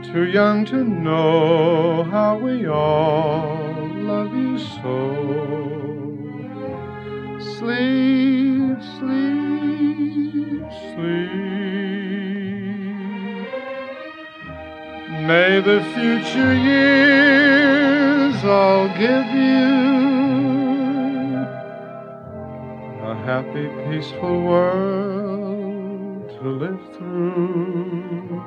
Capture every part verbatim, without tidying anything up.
too young to know how we all love you so. Sleep, sleep, sleep. May the future years all give you a happy, peaceful world to live through.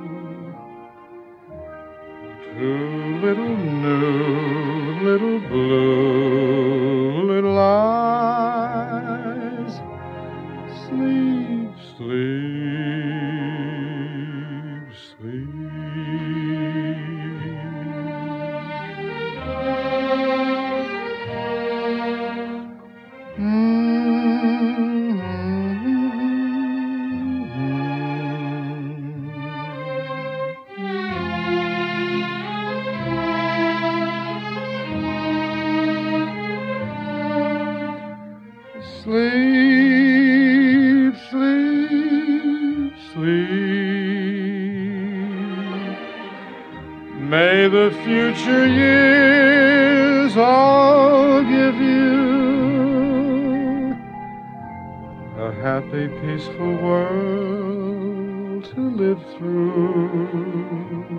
Two little new, little blue, little eyes. Sleep, sleep, sleep. Mm-hmm. Sleep, sleep, sleep. May the future years all give you a happy, peaceful world to live through.